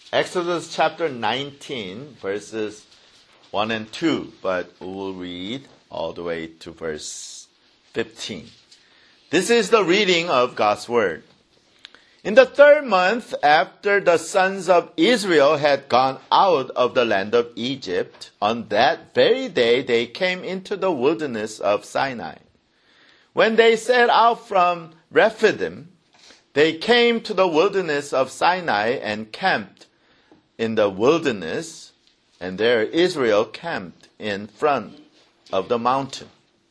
Exodus chapter 19, verses 1 and 2, but we will read all the way to verse 15. This is the reading of God's Word. In the third month after the sons of Israel had gone out of the land of Egypt, on that very day they came into the wilderness of Sinai. When they set out from Rephidim, they came to the wilderness of Sinai and camped in the wilderness, and there Israel camped in front of the mountain.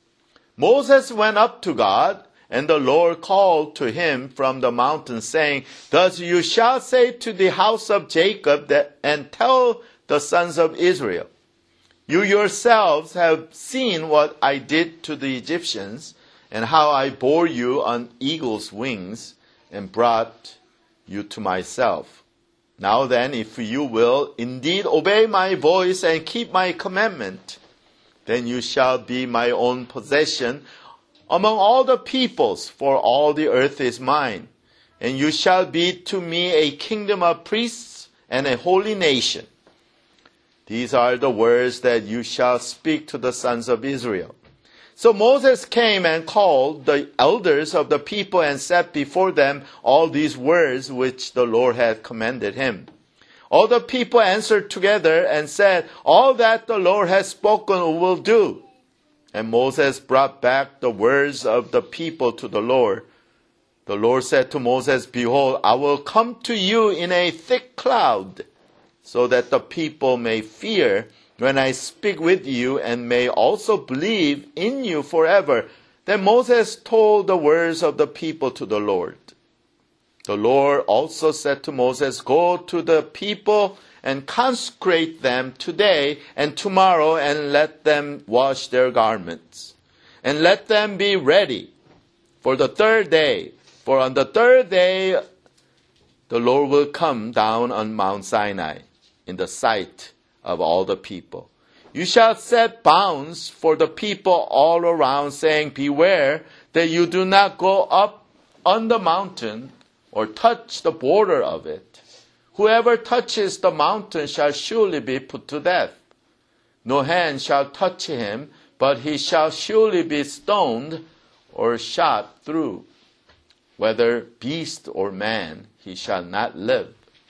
Moses went up to God, and the Lord called to him from the mountain, saying, Thus you shall say to the house of Jacob and tell the sons of Israel, You yourselves have seen what I did to the Egyptians, and how I bore you on eagle's wings and brought you to myself. Now then, if you will indeed obey my voice and keep my commandment, then you shall be my own possession among all the peoples, for all the earth is mine. And you shall be to me a kingdom of priests and a holy nation. These are the words that you shall speak to the sons of Israel. So Moses came and called the elders of the people and set before them all these words which the Lord had commanded him. All the people answered together and said, All that the Lord has spoken we will do. And Moses brought back the words of the people to the Lord. The Lord said to Moses, Behold, I will come to you in a thick cloud, so that the people may fear when I speak with you, and may also believe in you forever. Then Moses told the words of the people to the Lord. The Lord also said to Moses, Go to the people and consecrate them today and tomorrow, and let them wash their garments. And let them be ready for the third day. For on the third day the Lord will come down on Mount Sinai in the sight of all the people. You shall set bounds for the people all around, saying, Beware that you do not go up on the mountain or touch the border of it. Whoever touches the mountain shall surely be put to death. No hand shall touch him, but he shall surely be stoned or shot through. Whether beast or man, he shall not live.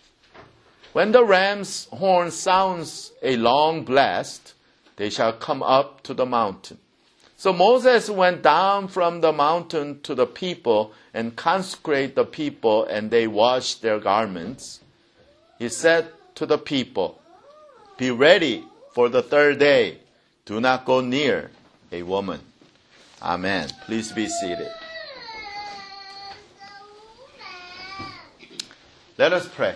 When the ram's horn sounds a long blast, they shall come up to the mountain. So Moses went down from the mountain to the people and consecrated the people, and they washed their garments. He said to the people, Be ready for the third day. Do not go near a woman. Amen. Please be seated. Let us pray.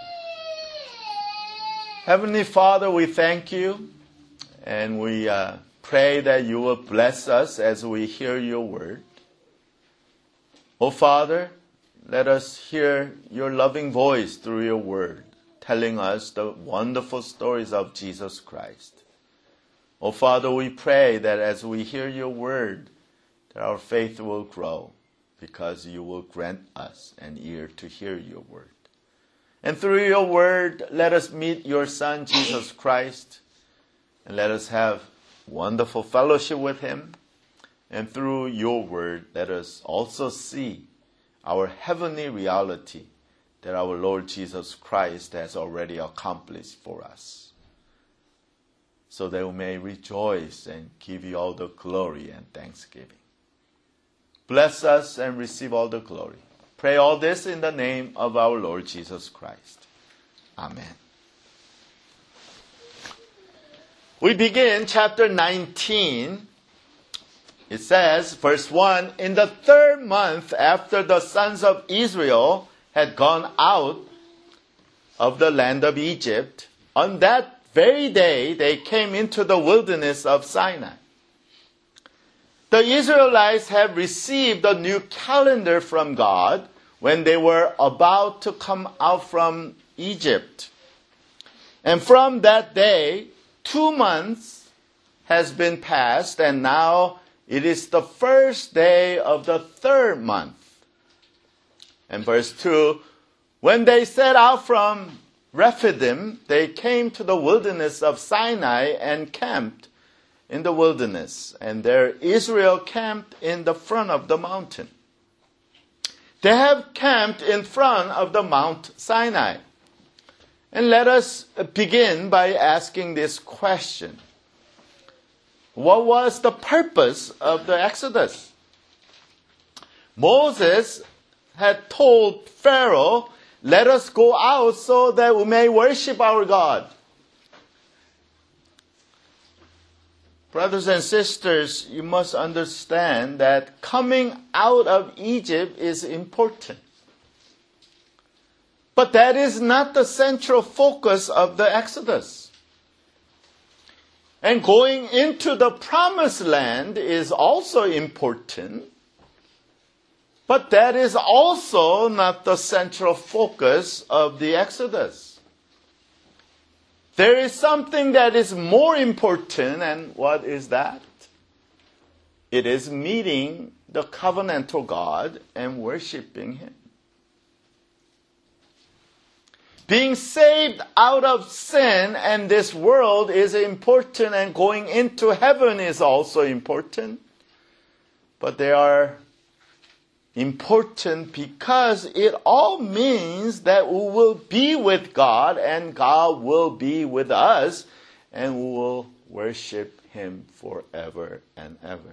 Heavenly Father, we thank you, and we pray that you will bless us as we hear your word. Oh Father, let us hear your loving voice through your word, telling us the wonderful stories of Jesus Christ. Oh Father, we pray that as we hear your word, that our faith will grow, because you will grant us an ear to hear your word. And through your word, let us meet your Son, Jesus Christ, and let us have wonderful fellowship with him. And through your word, let us also see our heavenly reality that our Lord Jesus Christ has already accomplished for us, so that we may rejoice and give you all the glory and thanksgiving. Bless us and receive all the glory. Pray all this in the name of our Lord Jesus Christ. Amen. We begin chapter 19. It says, verse 1, In the third month after the sons of Israel had gone out of the land of Egypt, on that very day they came into the wilderness of Sinai. The Israelites have received a new calendar from God when they were about to come out from Egypt. And from that day, 2 months has been passed, and now it is the first day of the third month. And verse 2, when they set out from Rephidim, they came to the wilderness of Sinai and camped in the wilderness. And there Israel camped in the front of the mountain. They have camped in front of the Mount Sinai. And let us begin by asking this question. What was the purpose of the Exodus? Moses had told Pharaoh, let us go out so that we may worship our God. Brothers and sisters, you must understand that coming out of Egypt is important. But that is not the central focus of the Exodus. And going into the promised land is also important. But that is also not the central focus of the Exodus. There is something that is more important, and what is that? It is meeting the covenantal God and worshiping Him. Being saved out of sin and this world is important, and going into heaven is also important. But they are important because it all means that we will be with God and God will be with us and we will worship Him forever and ever.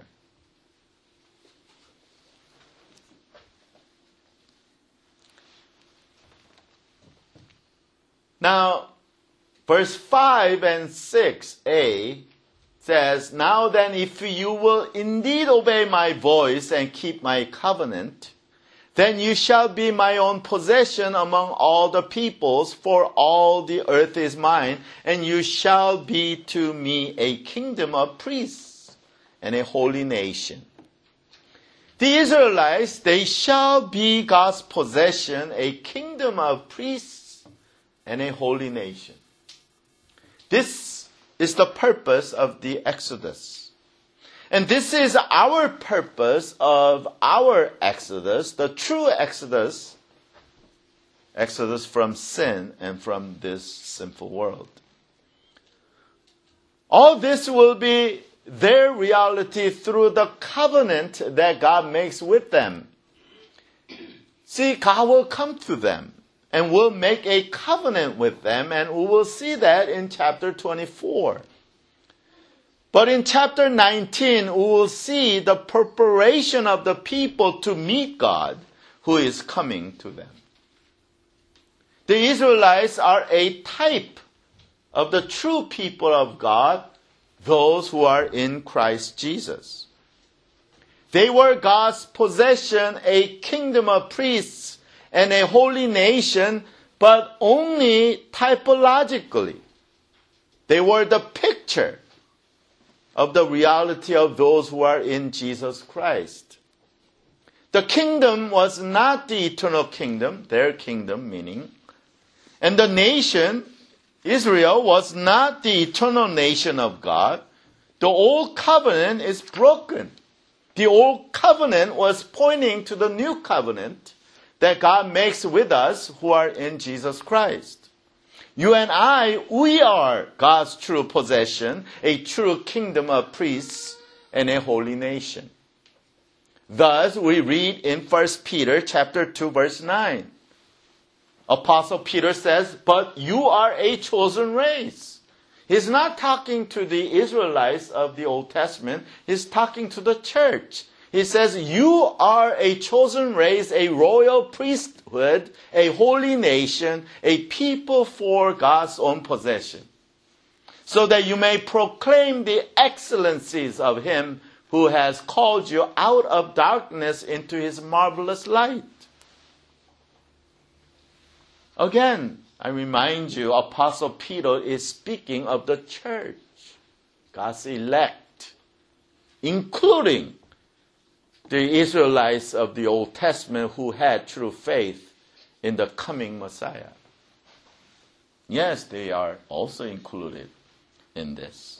Now, verse 5 and 6a says, now then, if you will indeed obey my voice and keep my covenant, then you shall be my own possession among all the peoples, for all the earth is mine, and you shall be to me a kingdom of priests and a holy nation. The Israelites, they shall be God's possession, a kingdom of priests and a holy nation. This is the purpose of the Exodus. And this is our purpose of our Exodus, the true Exodus from sin and from this sinful world. All this will be their reality through the covenant that God makes with them. See, God will come to them and will make a covenant with them, and we will see that in chapter 24. But in chapter 19, we will see the preparation of the people to meet God who is coming to them. The Israelites are a type of the true people of God, those who are in Christ Jesus. They were God's possession, a kingdom of priests and a holy nation, but only typologically. They were the picture of the reality of those who are in Jesus Christ. The kingdom was not the eternal kingdom, their kingdom meaning. And the nation, Israel, was not the eternal nation of God. The old covenant is broken. The old covenant was pointing to the new covenant that God makes with us who are in Jesus Christ. You and I, we are God's true possession, a true kingdom of priests and a holy nation. Thus, we read in 1 Peter chapter 2, verse 9. Apostle Peter says, but you are a chosen race. He's not talking to the Israelites of the Old Testament. He's talking to the church. He says, you are a chosen race, a royal priesthood, a holy nation, a people for God's own possession, so that you may proclaim the excellencies of Him who has called you out of darkness into His marvelous light. Again, I remind you, Apostle Peter is speaking of the church, God's elect, including the Israelites of the Old Testament who had true faith in the coming Messiah. Yes, they are also included in this.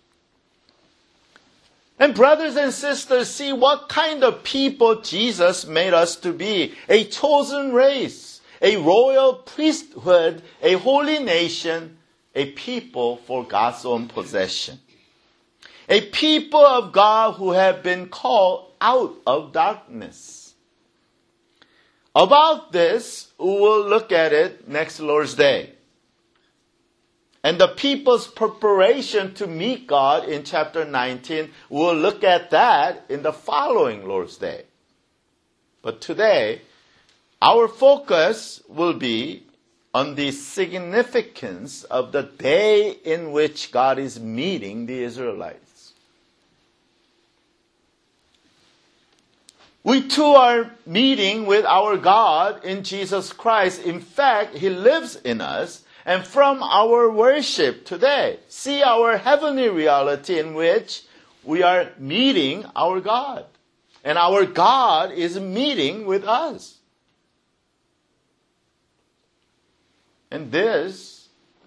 And brothers and sisters, see what kind of people Jesus made us to be. A chosen race, a royal priesthood, a holy nation, a people for God's own possession. A people of God who have been called out of darkness. About this, we will look at it next Lord's Day. And the people's preparation to meet God in chapter 19, we'll look at that in the following Lord's Day. But today, our focus will be on the significance of the day in which God is meeting the Israelites. We too are meeting with our God in Jesus Christ. In fact, He lives in us. And from our worship today, see our heavenly reality in which we are meeting our God. And our God is meeting with us. And this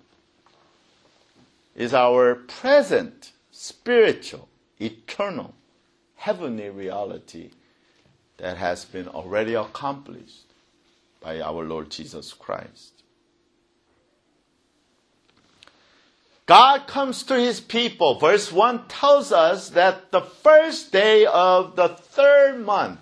is our present, spiritual, eternal, heavenly reality that has been already accomplished by our Lord Jesus Christ. God comes to His people. Verse 1 tells us that the first day of the third month.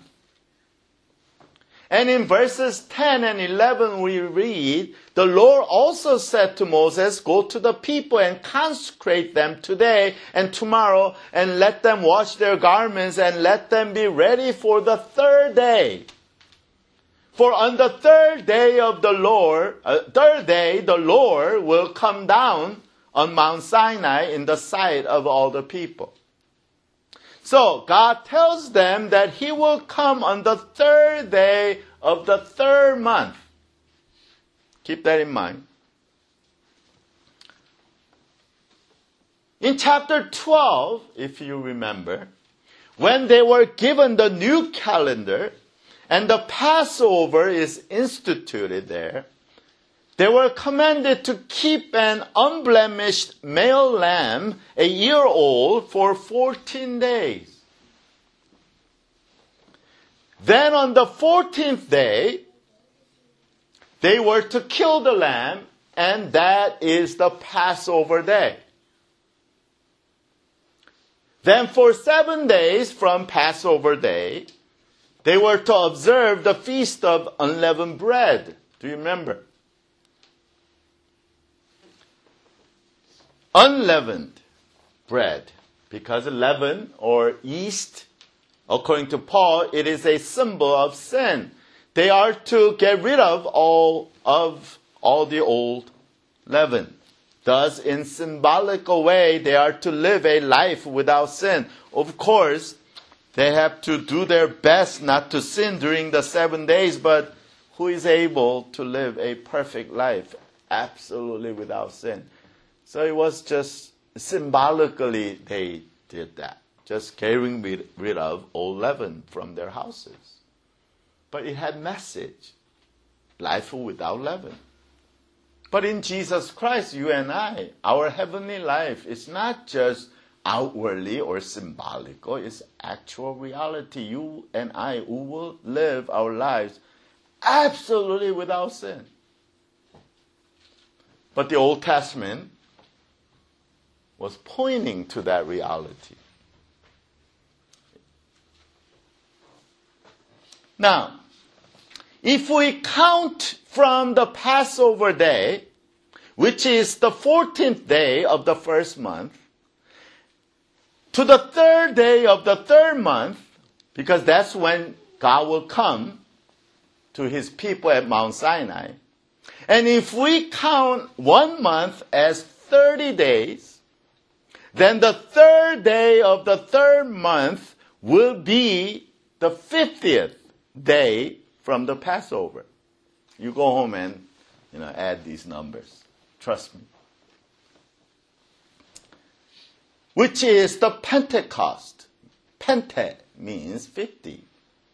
And in verses 10 and 11 we read, the Lord also said to Moses, go to the people and consecrate them today and tomorrow, and let them wash their garments and let them be ready for the third day. For on the third day the Lord will come down on Mount Sinai in the sight of all the people. So God tells them that He will come on the third day of the third month. Keep that in mind. In chapter 12, if you remember, when they were given the new calendar and the Passover is instituted there, they were commanded to keep an unblemished male lamb, a year old, for 14 days. Then on the 14th day, they were to kill the lamb, and that is the Passover day. Then for 7 days from Passover day, they were to observe the feast of unleavened bread. Do you remember? Unleavened bread, because leaven or yeast, according to Paul, it is a symbol of sin. They are to get rid of all the old leaven. Thus, in symbolic way, they are to live a life without sin. Of course, they have to do their best not to sin during the 7 days, but who is able to live a perfect life absolutely without sin? So it was just symbolically they did that, just getting rid of old leaven from their houses. But it had message, life without leaven. But in Jesus Christ, you and I, our heavenly life is not just outwardly or symbolical, it's actual reality. You and I who will live our lives absolutely without sin. But the Old Testament was pointing to that reality. Now, if we count from the Passover day, which is the 14th day of the first month, to the third day of the third month, because that's when God will come to His people at Mount Sinai. And if we count 1 month as 30 days, then the third day of the third month will be the 50th day from the Passover. You go home and add these numbers. Trust me. Which is the Pentecost. Pente means 50.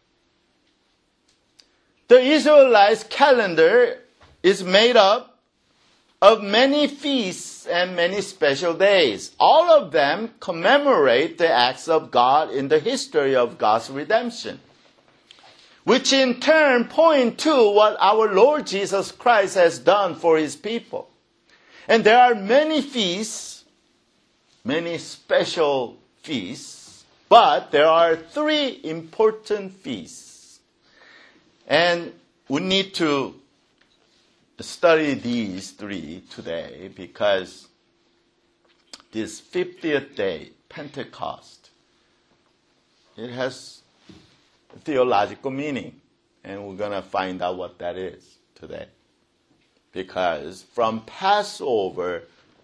The Israelites' calendar is made up of many feasts and many special days. All of them commemorate the acts of God in the history of God's redemption. which in turn point to what our Lord Jesus Christ has done for his people. And there are many feasts, many special feasts, but there are 3 important feasts. And we need to study these 3 today because this 50th day, Pentecost, it has theological meaning. And we're going to find out what that is today. Because from Passover,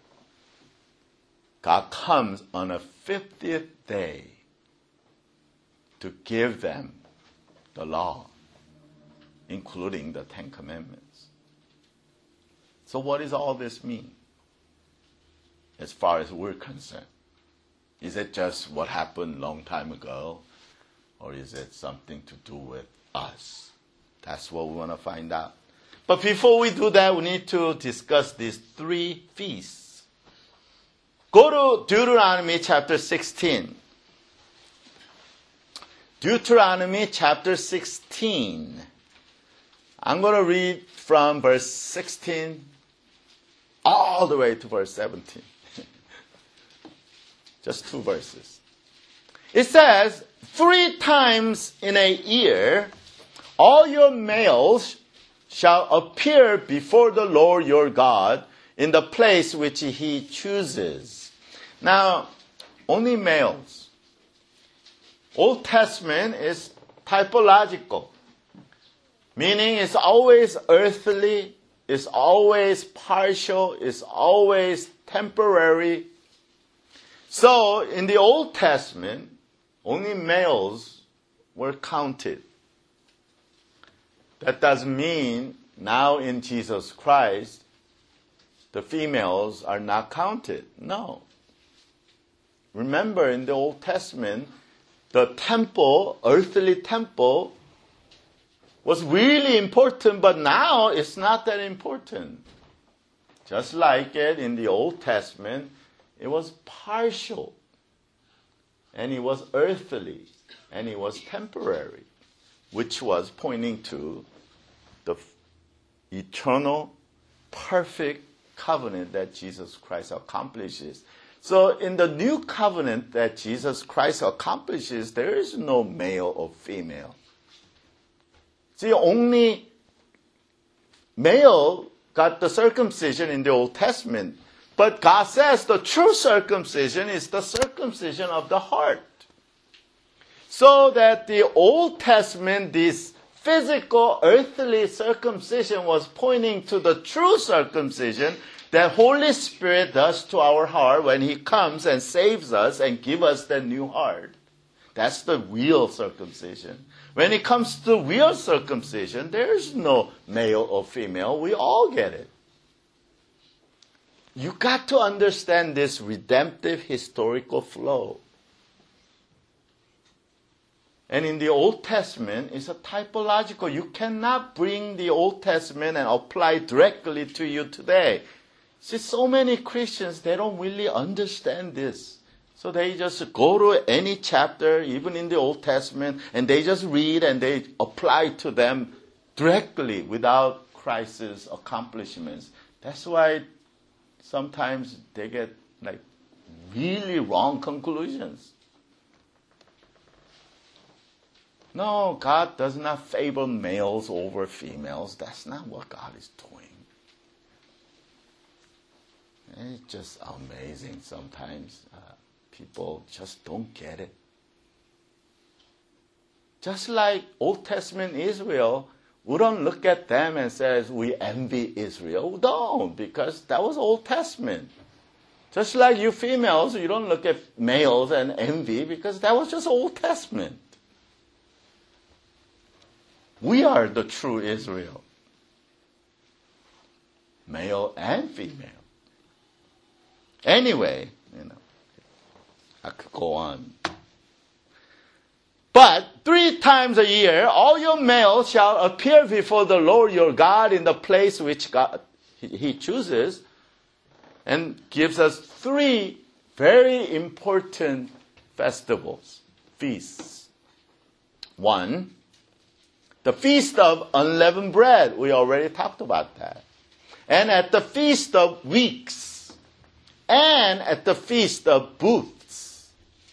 God comes on a 50th day to give them the law, including the 10 Commandments. So what does all this mean as far as we're concerned? Is it just what happened a long time ago? Or is it something to do with us? That's what we want to find out. But before we do that, we need to discuss these 3 feasts. Go to Deuteronomy chapter 16. Deuteronomy chapter 16. I'm going to read from verse 16 all the way to verse 17. Just 2 verses. It says, 3 times in a year, all your males shall appear before the Lord your God in the place which he chooses. Now, only males. Old Testament is typological, meaning it's always earthly, it's always partial, it's always temporary. So, in the Old Testament, only males were counted. That doesn't mean now in Jesus Christ, the females are not counted. No. Remember, in the Old Testament, the temple, earthly temple, was really important, but now it's not that important. Just like it in the Old Testament, it was partial, and it was earthly, and it was temporary, which was pointing to the eternal, perfect covenant that Jesus Christ accomplishes. So in the new covenant that Jesus Christ accomplishes, there is no male or female. See, only male got the circumcision in the Old Testament. But God says the true circumcision is the circumcision of the heart. So that the Old Testament, this physical, earthly circumcision was pointing to the true circumcision that Holy Spirit does to our heart when he comes and saves us and gives us the new heart. That's the real circumcision. When it comes to real circumcision, there's no male or female. We all get it. You got to understand this redemptive historical flow. And in the Old Testament, it's a typological. You cannot bring the Old Testament and apply directly to you today. See, so many Christians, they don't really understand this. So they just go to any chapter, even in the Old Testament, and they just read and they apply to them directly without Christ's accomplishments. That's why sometimes they get like really wrong conclusions. No, God does not favor males over females. That's not what God is doing. It's just amazing sometimes. People just don't get it. Just like Old Testament Israel, we don't look at them and says we envy Israel. We don't, because that was Old Testament. Just like you females, you don't look at males and envy because that was just Old Testament. We are the true Israel. Male and female. Anyway, I could go on. But 3 times a year, all your males shall appear before the Lord your God in the place which God he chooses, and gives us 3 very important festivals, feasts. 1, The Feast of Unleavened Bread, we already talked about that. And at the Feast of Weeks, and at the Feast of Booths,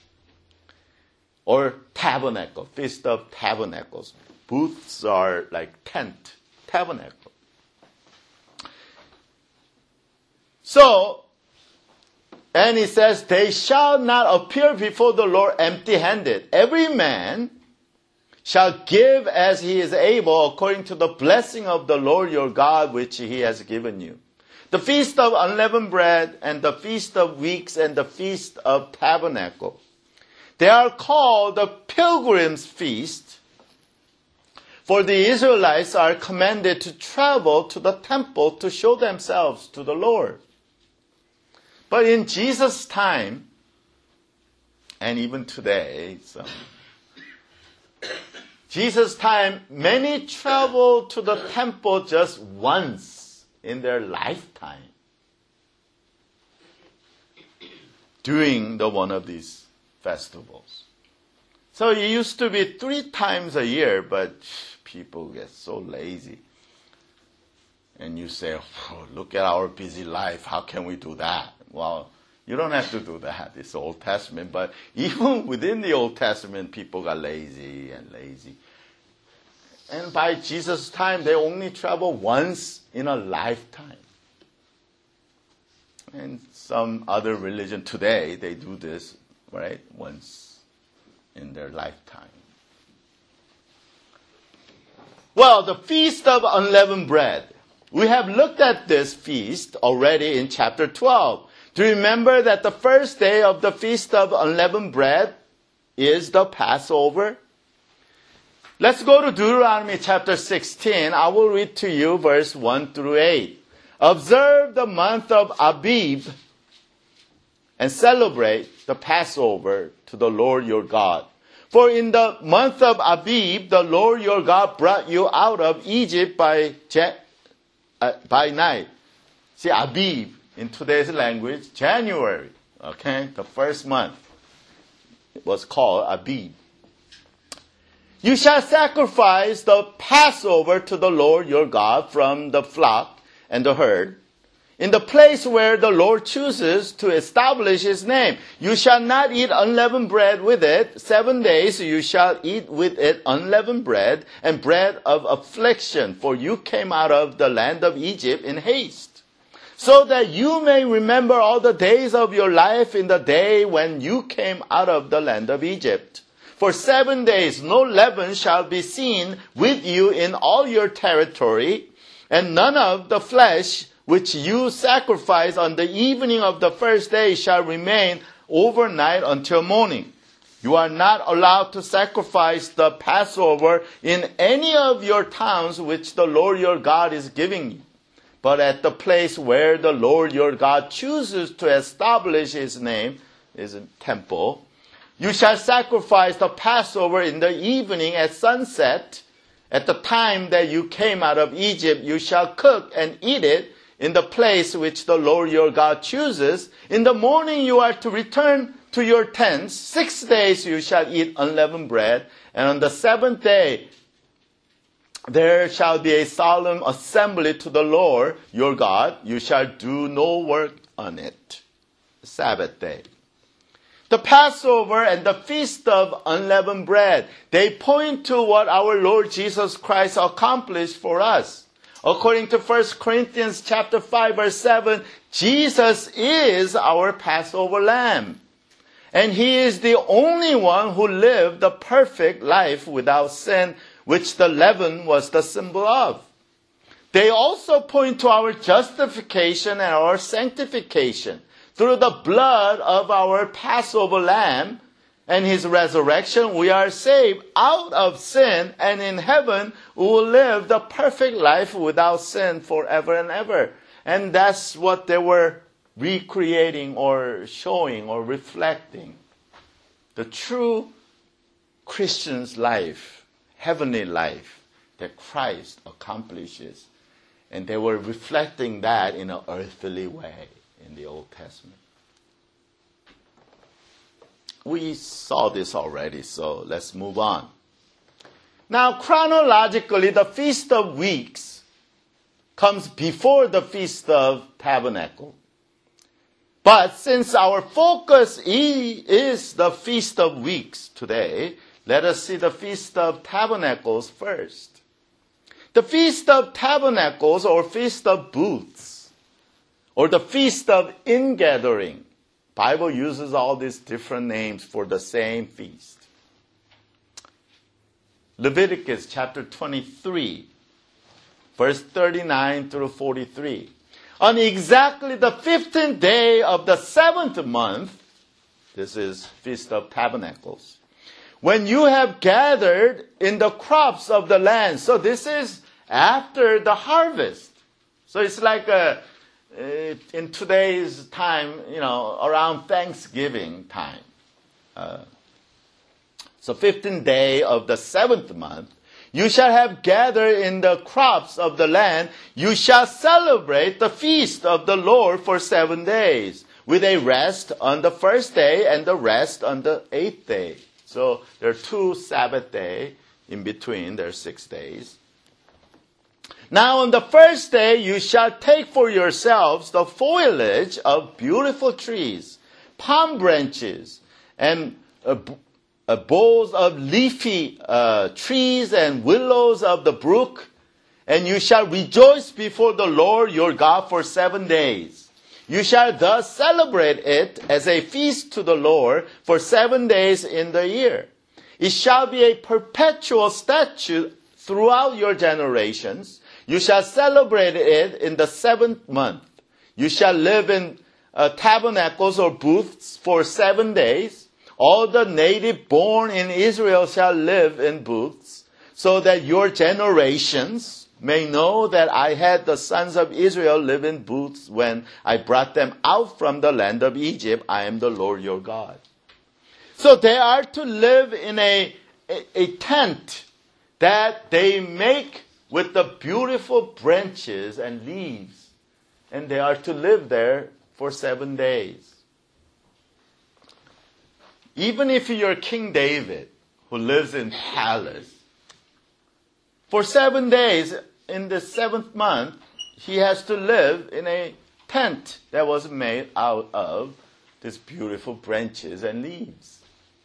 or Tabernacle, Feast of Tabernacles. Booths are like tent, tabernacle. So, and he says, they shall not appear before the Lord empty-handed. Every man shall give as he is able according to the blessing of the Lord your God which he has given you. The Feast of Unleavened Bread and the Feast of Weeks and the Feast of Tabernacle. They are called the Pilgrim's Feast, for the Israelites are commanded to travel to the temple to show themselves to the Lord. But in Jesus' time, and even today, Jesus' time, many travel to the temple just once in their lifetime during one of these festivals. So it used to be 3 times a year, but people get so lazy. And you say, oh, look at our busy life, how can we do that? Well, you don't have to do that. It's the Old Testament. But even within the Old Testament, people got lazy and lazy. And by Jesus' time, they only travel once in a lifetime. And some other religion today, they do this, right, once in their lifetime. Well, the Feast of Unleavened Bread. We have looked at this feast already in chapter 12. Do you remember that the first day of the Feast of Unleavened Bread is the Passover? Let's go to Deuteronomy chapter 16. I will read to you verse 1 through 8. Observe the month of Abib and celebrate the Passover to the Lord your God. For in the month of Abib, the Lord your God brought you out of Egypt by night. See, Abib, in today's language, January, okay? The first month. It was called Abib. You shall sacrifice the Passover to the Lord your God from the flock and the herd, in the place where the Lord chooses to establish his name. You shall not eat unleavened bread with it. 7 days you shall eat with it unleavened bread and bread of affliction, for you came out of the land of Egypt in haste, so that you may remember all the days of your life in the day when you came out of the land of Egypt. For 7 days no leaven shall be seen with you in all your territory, and none of the flesh which you sacrifice on the evening of the first day shall remain overnight until morning. You are not allowed to sacrifice the Passover in any of your towns which the Lord your God is giving you, but at the place where the Lord your God chooses to establish his name, is a temple. You shall sacrifice the Passover in the evening at sunset. At the time that you came out of Egypt, you shall cook and eat it in the place which the Lord your God chooses. In the morning you are to return to your tents. 6 days you shall eat unleavened bread, and on the 7th day there shall be a solemn assembly to the Lord your God. You shall do no work on it. Sabbath day. The Passover and the Feast of Unleavened Bread, they point to what our Lord Jesus Christ accomplished for us. According to 1 Corinthians chapter 5 verse 7, Jesus is our Passover lamb. And he is the only one who lived the perfect life without sin, which the leaven was the symbol of. They also point to our justification and our sanctification. Through the blood of our Passover lamb and his resurrection, we are saved out of sin, and in heaven we will live the perfect life without sin forever and ever. And that's what they were recreating or showing or reflecting. The true Christian's life, heavenly life that Christ accomplishes. And they were reflecting that in an earthly way in the Old Testament. We saw this already, so let's move on. Now, chronologically, the Feast of Weeks comes before the Feast of Tabernacle. But since our focus is the Feast of Weeks today, let us see the Feast of Tabernacles first. The Feast of Tabernacles, or Feast of Booths, or the Feast of Ingathering. Bible uses all these different names for the same feast. Leviticus chapter 23, verse 39 through 43. On exactly the 15th day of the 7th month, this is Feast of Tabernacles, when you have gathered in the crops of the land. So this is after the harvest. So it's like in today's time, around Thanksgiving time. So 15th day of the 7th month, you shall have gathered in the crops of the land. You shall celebrate the feast of the Lord for 7 days, with a rest on the first day and the rest on the 8th day. So there are 2 Sabbath days in between. There are 6 days. Now on the first day you shall take for yourselves the foliage of beautiful trees, palm branches, and boughs of leafy trees and willows of the brook, and you shall rejoice before the Lord your God for 7 days. You shall thus celebrate it as a feast to the Lord for 7 days in the year. It shall be a perpetual statute throughout your generations. You shall celebrate it in the 7th month. You shall live in tabernacles or booths for 7 days. All the native born in Israel shall live in booths, so that your generations may know that I had the sons of Israel live in booths when I brought them out from the land of Egypt. I am the Lord your God. So they are to live in a tent that they make with the beautiful branches and leaves. And they are to live there for 7 days. Even if you're King David, who lives in palace, for 7 days in the 7th month, he has to live in a tent that was made out of these beautiful branches and leaves.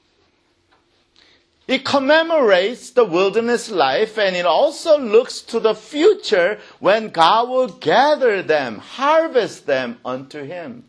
It commemorates the wilderness life, and it also looks to the future when God will gather them, harvest them unto him.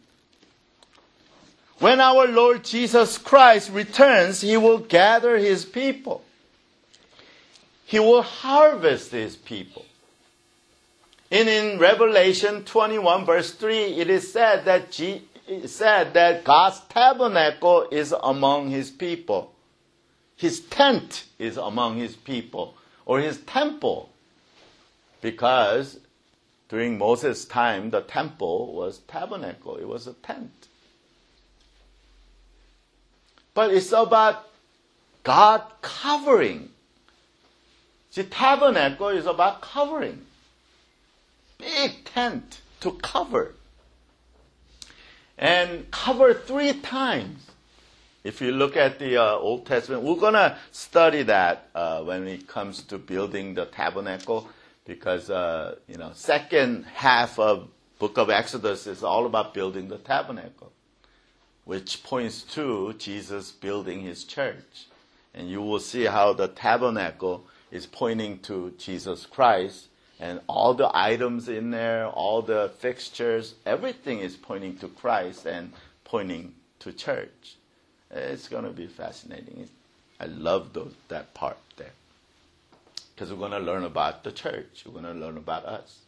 When our Lord Jesus Christ returns, he will gather his people. He will harvest his people. And in Revelation 21 verse 3, it is said that God's tabernacle is among his people. His tent is among his people, or his temple. Because during Moses' time, the temple was tabernacle. It was a tent. But it's about God covering. See, tabernacle is about covering. Big tent to cover. And cover 3 times. If you look at the Old Testament, we're going to study that when it comes to building the tabernacle, because second half of book of Exodus is all about building the tabernacle, which points to Jesus building his church. And you will see how the tabernacle is pointing to Jesus Christ, and all the items in there, all the fixtures, everything is pointing to Christ and pointing to church. It's going to be fascinating. I love that part there. Because we're going to learn about the church. We're going to learn about us.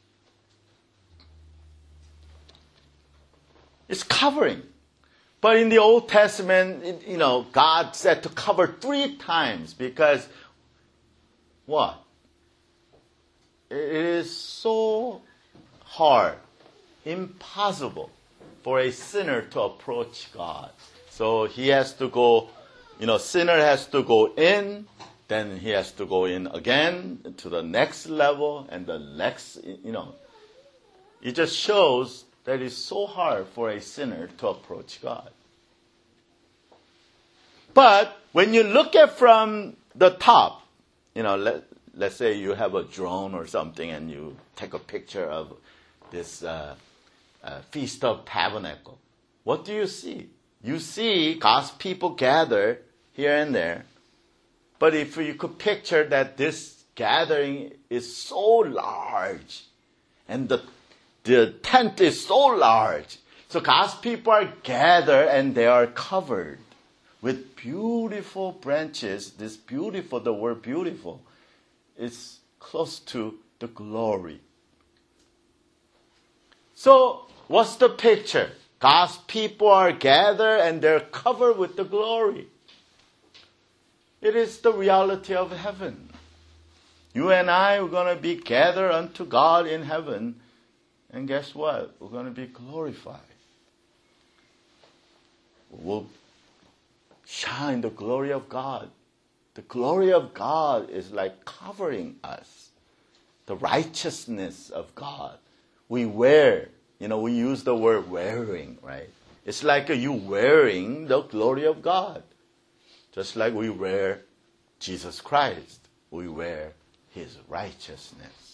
It's covering. But in the Old Testament, God said to cover 3 times because what? It is so hard, impossible for a sinner to approach God. So he has to go, sinner has to go in, then he has to go in again to the next level and the next, It just shows that it's so hard for a sinner to approach God. But when you look at from the top, let's say you have a drone or something and you take a picture of this Feast of Tabernacle. What do you see? You see God's people gather here and there. But if you could picture that this gathering is so large and the tent is so large, so God's people are gathered and they are covered with beautiful branches. The word beautiful is close to the glory. So, what's the picture? God's people are gathered and they're covered with the glory. It is the reality of heaven. You and I are going to be gathered unto God in heaven. And guess what? We're going to be glorified. We'll shine the glory of God. The glory of God is like covering us. The righteousness of God. We wear, we use the word wearing, right? It's like you wearing the glory of God. Just like we wear Jesus Christ. We wear His righteousness.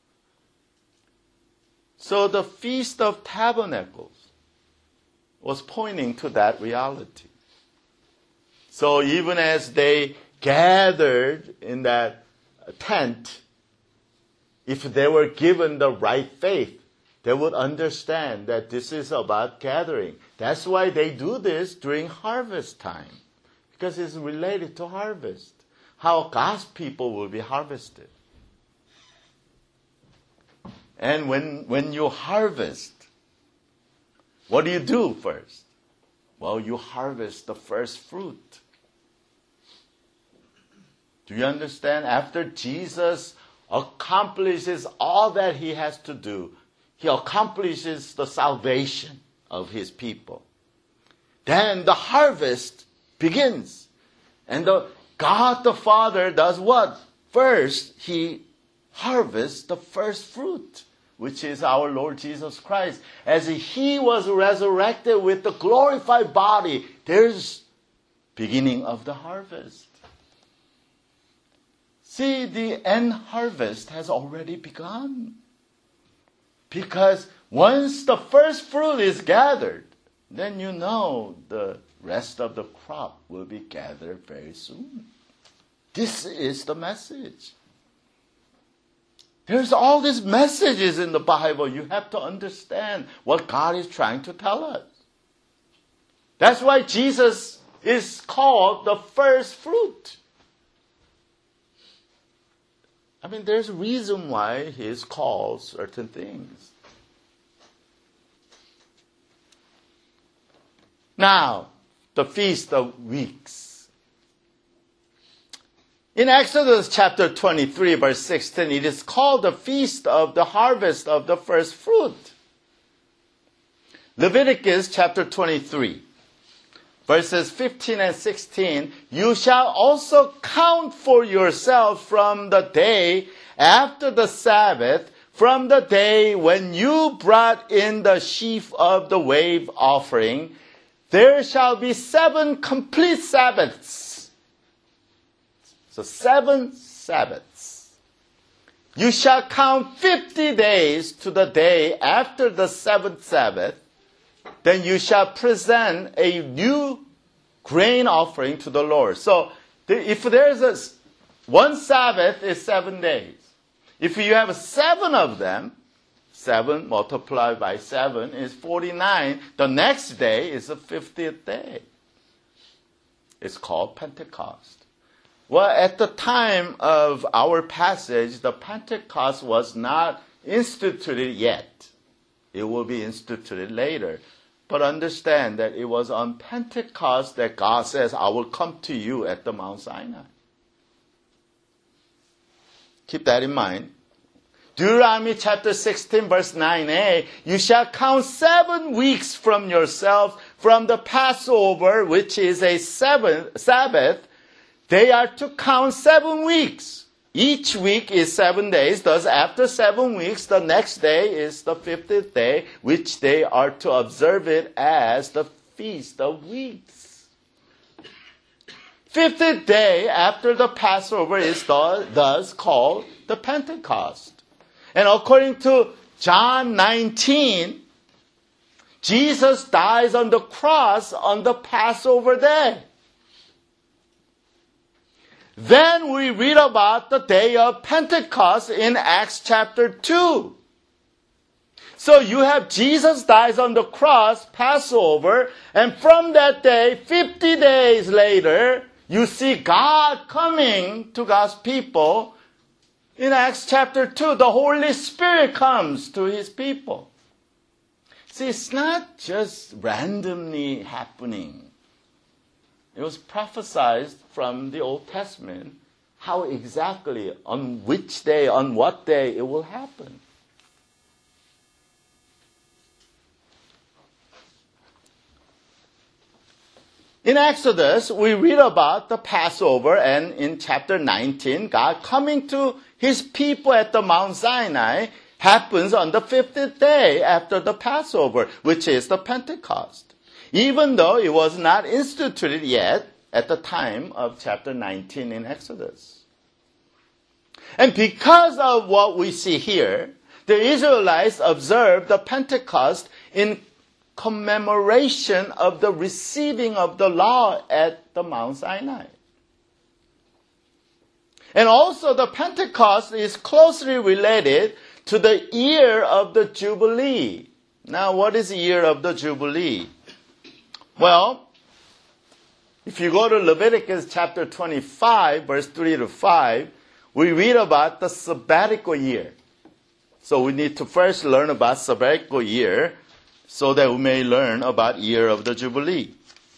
So the Feast of Tabernacles was pointing to that reality. So even as they gathered in that tent, if they were given the right faith, they would understand that this is about gathering. That's why they do this during harvest time, because it's related to harvest, how God's people will be harvested. And when you harvest, what do you do first? Well, you harvest the first fruit. Do you understand? After Jesus accomplishes all that He has to do, He accomplishes the salvation of His people. Then the harvest begins. And God the Father does what? First, He harvests the first fruit, which is our Lord Jesus Christ. As He was resurrected with the glorified body, there's beginning of the harvest. See, the end harvest has already begun. Because once the first fruit is gathered, then the rest of the crop will be gathered very soon. This is the message. There's all these messages in the Bible. You have to understand what God is trying to tell us. That's why Jesus is called the first fruit. There's a reason why He is called certain things. Now, the Feast of Weeks. In Exodus chapter 23, verse 16, it is called the Feast of the Harvest of the First Fruit. Leviticus chapter 23, verses 15 and 16, you shall also count for yourself from the day after the Sabbath, from the day when you brought in the sheaf of the wave offering, there shall be 7 complete Sabbaths. So 7 Sabbaths. You shall count 50 days to the day after the 7th Sabbath. Then you shall present a new grain offering to the Lord. So if there's one Sabbath is 7 days. If you have 7 of them, 7 multiplied by 7 is 49. The next day is the 50th day. It's called Pentecost. Well, at the time of our passage, the Pentecost was not instituted yet. It will be instituted later. But understand that it was on Pentecost that God says, I will come to you at the Mount Sinai. Keep that in mind. Deuteronomy chapter 16 verse 9a, you shall count 7 weeks from yourself from the Passover, which is a Sabbath. They are to count 7 weeks. Each week is 7 days. Thus, after 7 weeks, the next day is the 50th day, which they are to observe it as the Feast of Weeks. 50th day after the Passover is thus called the Pentecost. And according to John 19, Jesus dies on the cross on the Passover day. Then we read about the day of Pentecost in Acts chapter 2. So you have Jesus dies on the cross, Passover, and from that day, 50 days later, you see God coming to God's people. In Acts chapter 2, the Holy Spirit comes to His people. See, it's not just randomly happening. It was prophesied from the Old Testament how exactly, on which day, on what day it will happen. In Exodus, we read about the Passover, and in chapter 19, God coming to His people at the Mount Sinai happens on the 50th day after the Passover, which is the Pentecost. Even though it was not instituted yet at the time of chapter 19 in Exodus. And because of what we see here, the Israelites observed the Pentecost in commemoration of the receiving of the law at the Mount Sinai. And also the Pentecost is closely related to the year of the Jubilee. Now, what is the year of the Jubilee? Well, if you go to Leviticus chapter 25, verse 3 to 5, we read about the sabbatical year. So we need to first learn about sabbatical year so that we may learn about year of the Jubilee.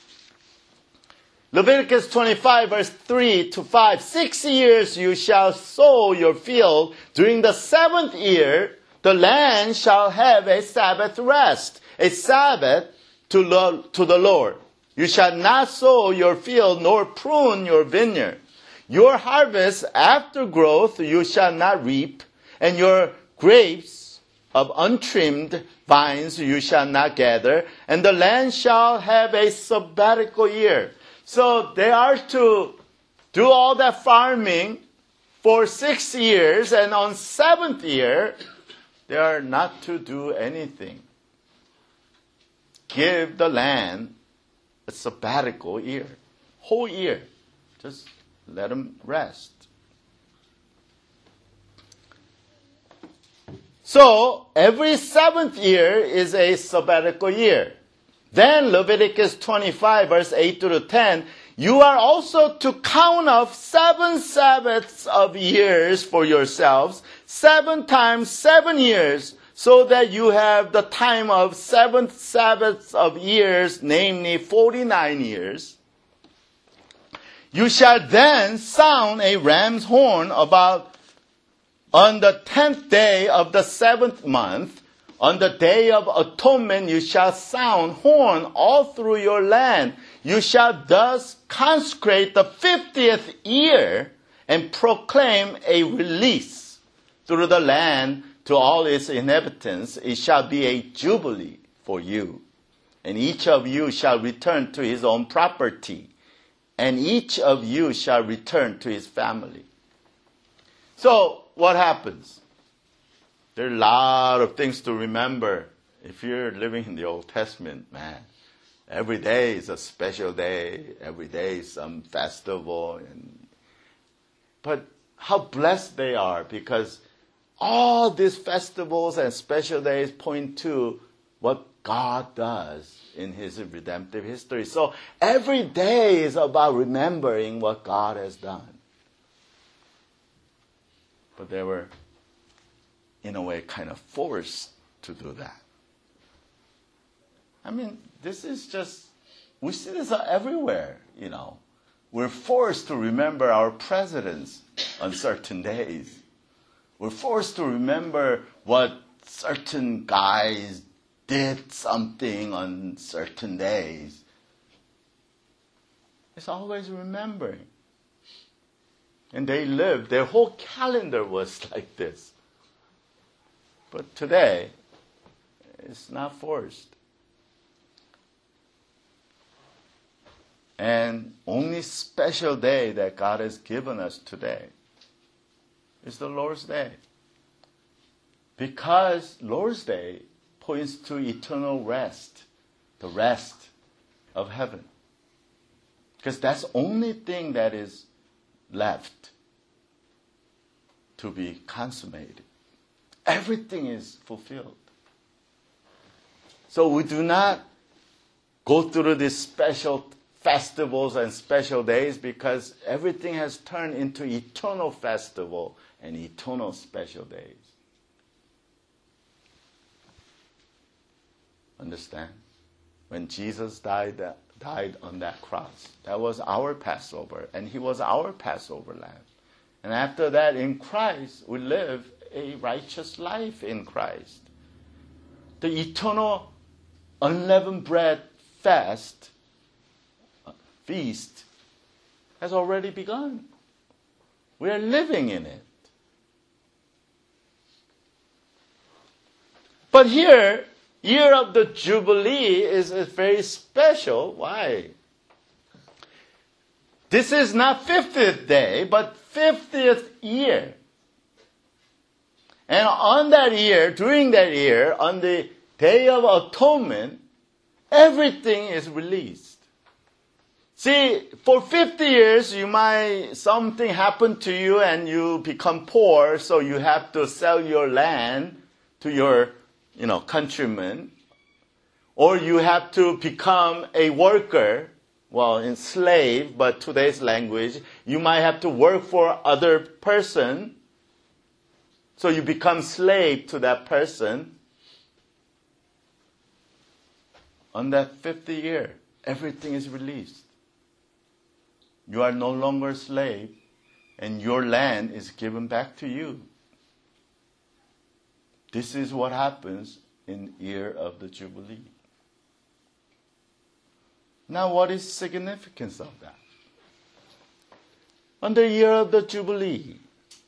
Leviticus 25, verse 3 to 5, 6 years you shall sow your field. During the 7th year, the land shall have a Sabbath rest, a Sabbath to the Lord. You shall not sow your field nor prune your vineyard. Your harvest after growth you shall not reap, and your grapes of untrimmed vines you shall not gather, and the land shall have a sabbatical year. So they are to do all that farming for 6 years, and on 7th year, they are not to do anything. Give the land a sabbatical year, whole year. Just let them rest. So, every 7th year is a sabbatical year. Then, Leviticus 25, verse 8 to 10, you are also to count off 7 Sabbaths of years for yourselves, 7 times 7 years, so that you have the time of 7 Sabbaths of years, namely 49 years. You shall then sound a ram's horn on the 10th day of the 7th month. On the day of atonement you shall sound horn all through your land. You shall thus consecrate the 50th year and proclaim a release through the land to all its inhabitants. It shall be a jubilee for you. And each of you shall return to his own property. And each of you shall return to his family. So, what happens? There are a lot of things to remember. If you're living in the Old Testament, man, every day is a special day. Every day is some festival. But how blessed they are, because all these festivals and special days point to what God does in His redemptive history. So every day is about remembering what God has done. But they were, in a way, kind of forced to do that. I mean, this is just, we see this everywhere, you know. We're forced to remember our presidents on certain days. We're forced to remember what certain guys did something on certain days. It's always remembering. And they lived, their whole calendar was like this. But today, it's not forced. And only special day that God has given us today is the Lord's Day. Because Lord's Day points to eternal rest, the rest of heaven. Because that's the only thing that is left to be consummated. Everything is fulfilled. So we do not go through these special festivals and special days because everything has turned into eternal festival and eternal special days. Understand? When Jesus died on that cross, that was our Passover, and he was our Passover lamb. And after that, in Christ, we live a righteous life in Christ. The eternal unleavened bread feast has already begun. We are living in it. But here, year of the Jubilee is very special. Why? This is not 50th day, but 50th year. And on that year, during that year, on the Day of Atonement, everything is released. See, for 50 years, something happened to you and you become poor, so you have to sell your land to your, countrymen. Or you have to become a worker, enslaved, but today's language, you might have to work for other person. So you become slave to that person. On that 50 year, everything is released. You are no longer a slave, and your land is given back to you. This is what happens in year of the Jubilee. Now, what is the significance of that? On the year of the Jubilee,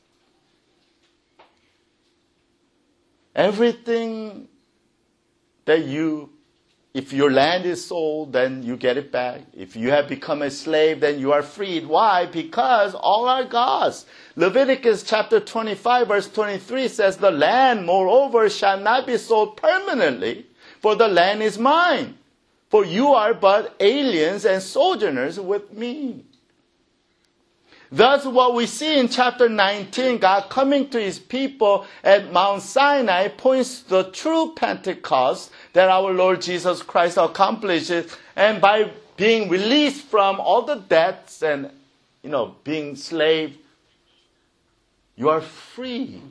everything that if your land is sold, then you get it back. If you have become a slave, then you are freed. Why? Because all are God's. Leviticus chapter 25, verse 23 says, the land, moreover, shall not be sold permanently, for the land is mine. For you are but aliens and sojourners with me. Thus, what we see in chapter 19, God coming to his people at Mount Sinai points to the true Pentecost that our Lord Jesus Christ accomplishes. And by being released from all the debts and, being slave, you are free.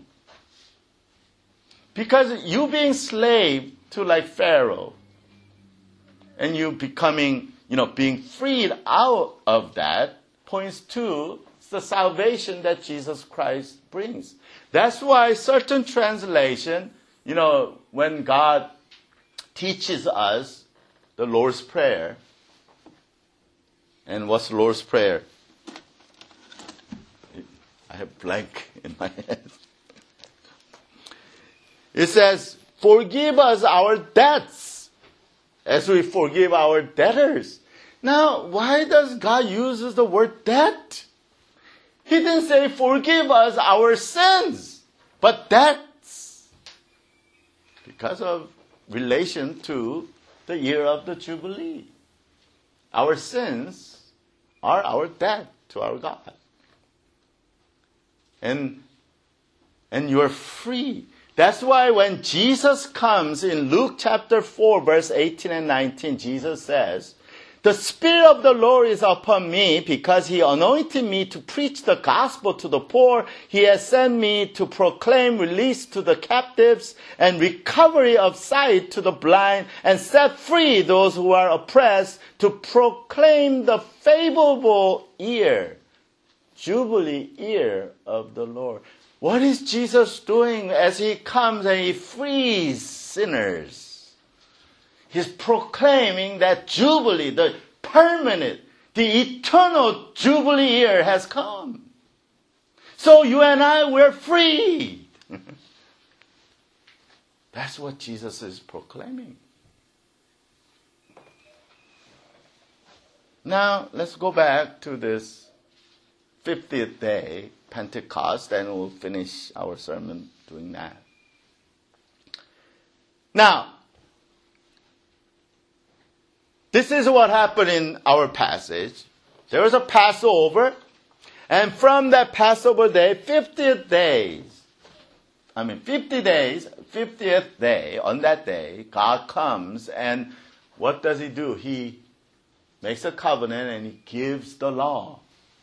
Because you being slave to like Pharaoh, and you becoming, being freed out of that points to the salvation that Jesus Christ brings. That's why certain translation, when God teaches us the Lord's Prayer, and what's the Lord's Prayer? I have blank in my head. It says, forgive us our debts as we forgive our debtors. Now, why does God use the word debt? He didn't say, forgive us our sins, but debts. Because of relation to the year of the Jubilee. Our sins are our debt to our God. And you are free. That's why when Jesus comes in Luke chapter 4, verse 18 and 19, Jesus says, the Spirit of the Lord is upon me because he anointed me to preach the gospel to the poor. He has sent me to proclaim release to the captives and recovery of sight to the blind and set free those who are oppressed, to proclaim the favorable year, Jubilee year of the Lord. What is Jesus doing as he comes and he frees sinners? He's proclaiming that Jubilee, the permanent, the eternal Jubilee year has come. So you and I, we're free. That's what Jesus is proclaiming. Now, let's go back to this 50th day, Pentecost, and we'll finish our sermon doing that. Now, this is what happened in our passage. There was a Passover, and from that Passover day, 50th days, 50th day, on that day, God comes, and what does He do? He makes a covenant and He gives the law.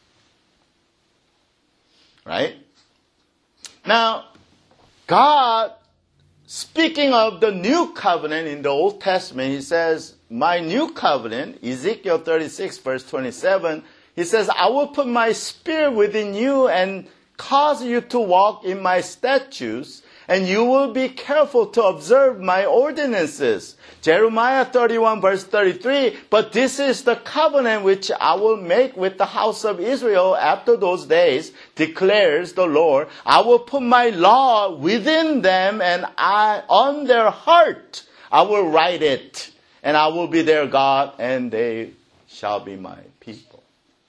Right? Now, God, speaking of the new covenant in the Old Testament, He says, my new covenant, Ezekiel 36 verse 27, He says, I will put my spirit within you and cause you to walk in my statutes, and you will be careful to observe my ordinances. Jeremiah 31 verse 33, but this is the covenant which I will make with the house of Israel after those days, declares the Lord. I will put my law within them, and on their heart I will write it, and I will be their God, and they shall be my people.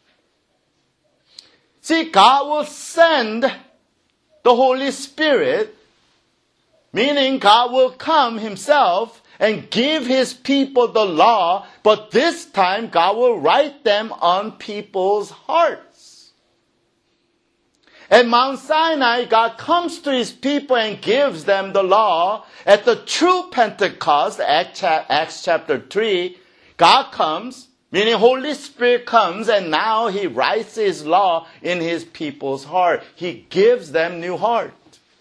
See, God will send the Holy Spirit, meaning God will come Himself and give His people the law, but this time God will write them on people's hearts. At Mount Sinai, God comes to His people and gives them the law. At the true Pentecost, Acts chapter 3, God comes, meaning Holy Spirit comes, and now He writes His law in His people's heart. He gives them new heart.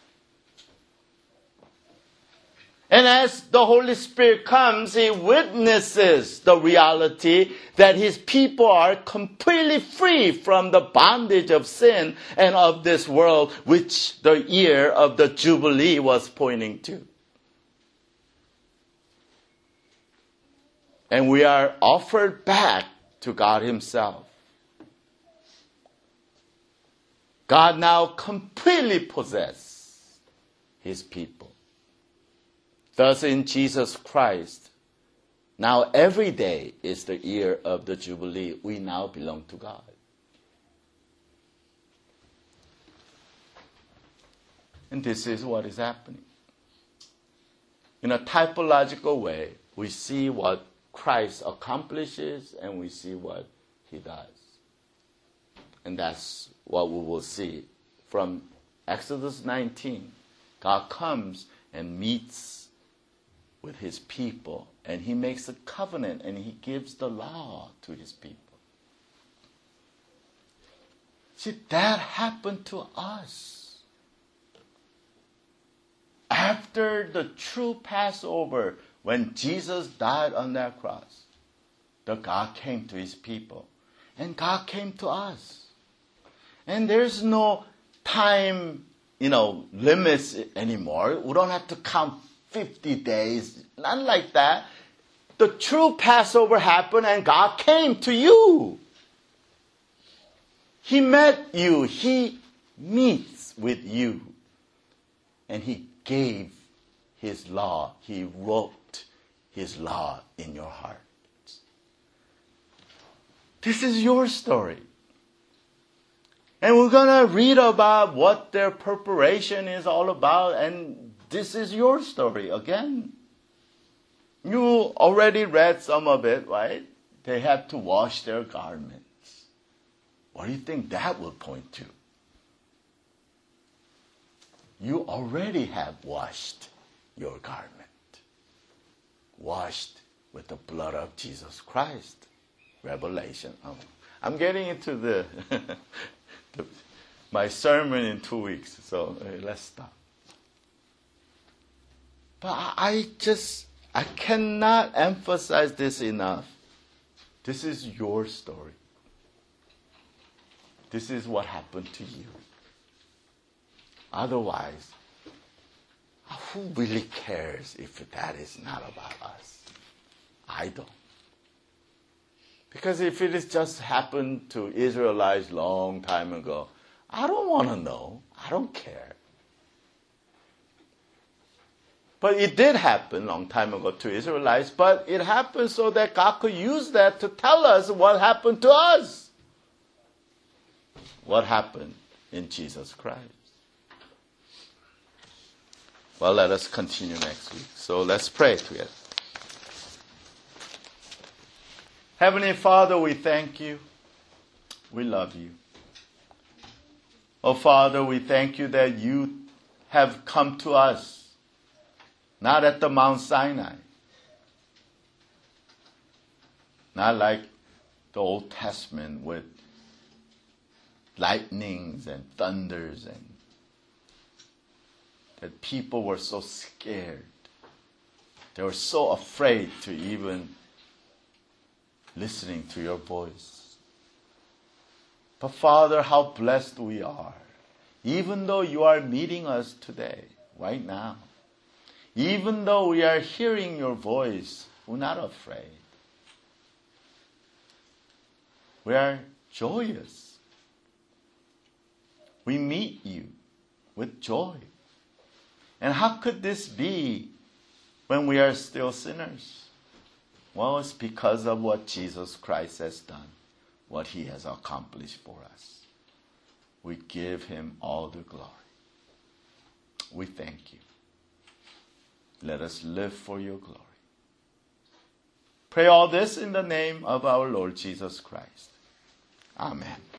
And as the Holy Spirit comes, He witnesses the reality that His people are completely free from the bondage of sin and of this world, which the year of the Jubilee was pointing to. And we are offered back to God Himself. God now completely possesses His people. Thus in Jesus Christ, now every day is the year of the Jubilee. We now belong to God. And this is what is happening. In a typological way, we see what Christ accomplishes and we see what He does. And that's what we will see from Exodus 19. God comes and meets with His people, and He makes a covenant, and He gives the law to His people. See, that happened to us. After the true Passover, when Jesus died on that cross, the God came to His people, and God came to us. And there's no time, limits anymore. We don't have to count 50 days, none like that. The true Passover happened and God came to you. He met you. He meets with you. And He gave His law. He wrote His law in your heart. This is your story. And we're going to read about what their preparation is all about, and this is your story again. You already read some of it, right? They had to wash their garments. What do you think that will point to? You already have washed your garment. Washed with the blood of Jesus Christ. Revelation. I'm getting into my sermon in 2 weeks, so let's stop. But I cannot emphasize this enough. This is your story. This is what happened to you. Otherwise, who really cares if that is not about us? I don't. Because if it has just happened to Israelites long time ago, I don't want to know. I don't care. But it did happen a long time ago to Israelites, but it happened so that God could use that to tell us what happened to us. What happened in Jesus Christ. Well, let us continue next week. So let's pray together. Heavenly Father, we thank you. We love you. Oh, Father, we thank you that you have come to us, not at the Mount Sinai, not like the Old Testament with lightnings and thunders, and that people were so scared. They were so afraid to even listening to your voice. But Father, how blessed we are. Even though you are meeting us today, right now, even though we are hearing your voice, we're not afraid. We are joyous. We meet you with joy. And how could this be when we are still sinners? Well, it's because of what Jesus Christ has done, what he has accomplished for us. We give him all the glory. We thank you. Let us live for your glory. Pray all this in the name of our Lord Jesus Christ. Amen.